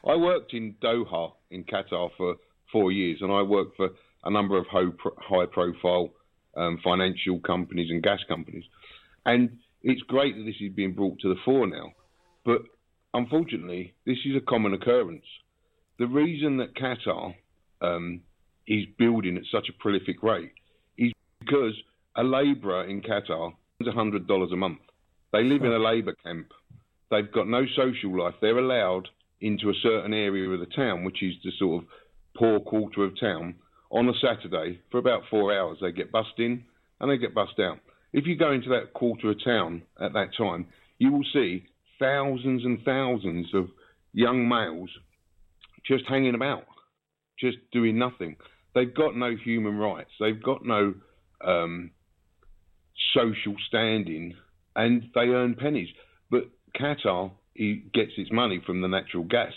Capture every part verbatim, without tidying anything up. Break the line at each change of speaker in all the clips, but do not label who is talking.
I worked in Doha in Qatar for four years, and I worked for a number of high-profile um, financial companies and gas companies. And it's great that this is being brought to the fore now, but unfortunately, this is a common occurrence. The reason that Qatar um, is building at such a prolific rate is because a labourer in Qatar earns one hundred dollars a month. They live in a labour camp. They've got no social life. They're allowed into a certain area of the town, which is the sort of poor quarter of town, on a Saturday for about four hours. They get bussed in and they get bussed out. If you go into that quarter of town at that time, you will see thousands and thousands of young males just hanging about, just doing nothing. They've got no human rights. They've got no um, social standing, and they earn pennies. But Qatar he gets its money from the natural gas,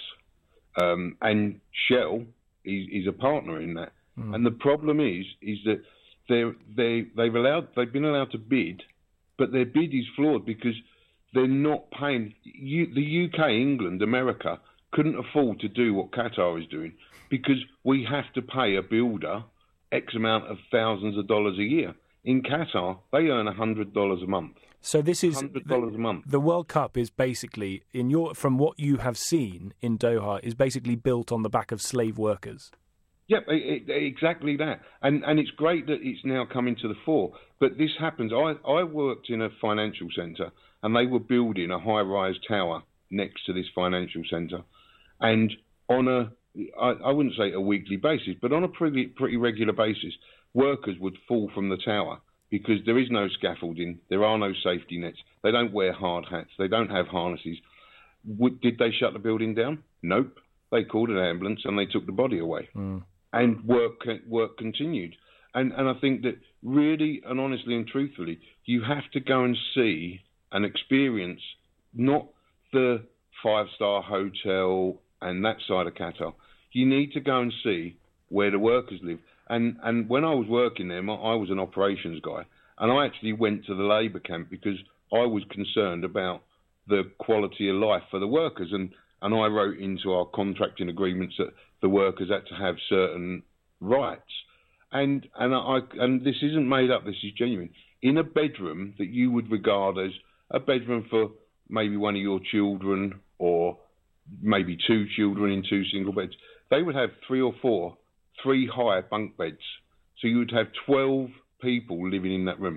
um, and Shell is, is a partner in that. Mm. And the problem is, is that they they they've allowed they've been allowed to bid, but their bid is flawed because they're not paying. You, the U K, England, America couldn't afford to do what Qatar is doing because we have to pay a builder X amount of thousands of dollars a year. In Qatar, they earn one hundred dollars a month.
So this is
one hundred dollars
the,
a month.
The World Cup is basically, in your from what you have seen in Doha, is basically built on the back of slave workers.
Yep, it, it, exactly that. And and it's great that it's now coming to the fore. But this happens. I, I worked in a financial centre, and they were building a high-rise tower next to this financial centre. And on a, I, I wouldn't say a weekly basis, but on a pretty, pretty regular basis, workers would fall from the tower because there is no scaffolding, there are no safety nets, they don't wear hard hats, they don't have harnesses. Would, did they shut the building down? Nope. They called an ambulance and they took the body away. Mm. And work work continued. And and I think that really and honestly and truthfully, you have to go and see and experience not the five-star hotel and that side of Qatar. You need to go and see where the workers live. And and when I was working there, I was an operations guy, and I actually went to the labour camp because I was concerned about the quality of life for the workers. And, and I wrote into our contracting agreements that the workers had to have certain rights. And and I and this isn't made up, this is genuine. In a bedroom that you would regard as a bedroom for maybe one of your children or maybe two children in two single beds, they would have three or four three high bunk beds. So you would have twelve people living in that room.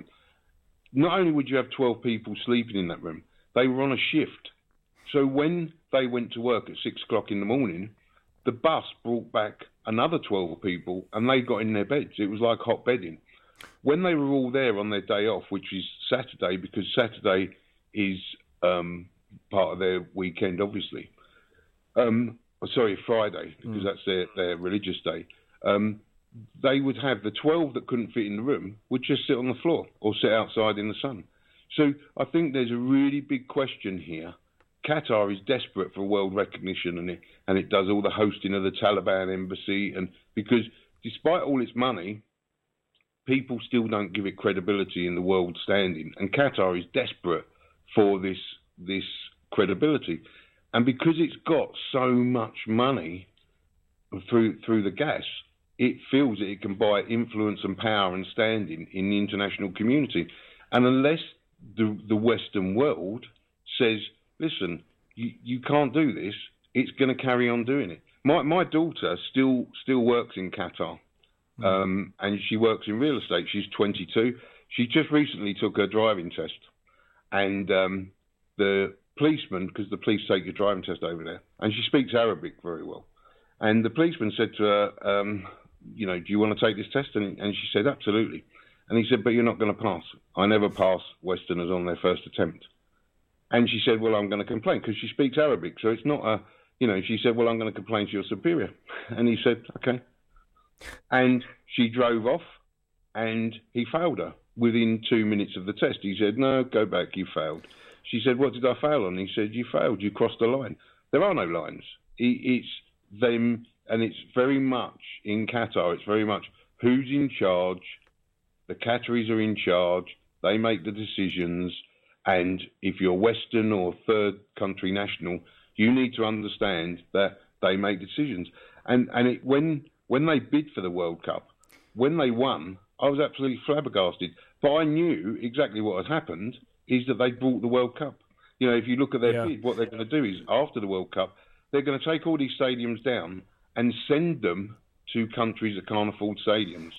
Not only would you have twelve people sleeping in that room, they were on a shift. So when they went to work at six o'clock in the morning, the bus brought back another twelve people and they got in their beds. It was like hot bedding. When they were all there on their day off, which is Saturday, because Saturday is um, part of their weekend, obviously. Um, sorry, Friday, because mm. that's their, their religious day. Um, they would have the twelve that couldn't fit in the room would just sit on the floor or sit outside in the sun. So I think there's a really big question here. Qatar is desperate for world recognition, and it and it does all the hosting of the Taliban embassy, and because despite all its money, people still don't give it credibility in the world standing, and Qatar is desperate for this this credibility, and because it's got so much money through through the gas, it feels that it can buy influence and power and standing in the international community. And unless the, the Western world says, listen, you, you can't do this, it's going to carry on doing it. My my daughter still still works in Qatar, mm. um, and she works in real estate. She's twenty-two. She just recently took her driving test, and um, the policeman, because the police take your driving test over there, and she speaks Arabic very well. And the policeman said to her, um, you know, do you want to take this test? And, and she said, absolutely. And he said, but you're not going to pass. I never pass Westerners on their first attempt. And she said, well, I'm going to complain, because she speaks Arabic. So it's not a, you know, she said, well, I'm going to complain to your superior. And he said, okay. And she drove off, and he failed her within two minutes of the test. He said, no, go back, you failed. She said, what did I fail on? He said, you failed, you crossed the line. There are no lines. It's them, and it's very much in Qatar, it's very much who's in charge. The Qataris are in charge, they make the decisions, and if you're Western or third country national, you need to understand that they make decisions. And and it, when when they bid for the World Cup, when they won, I was absolutely flabbergasted. But I knew exactly what had happened, is that they brought the World Cup. You know, if you look at their
yeah.
bid, what they're going to do is, after the World Cup, they're going to take all these stadiums down and send them to countries that can't afford stadiums.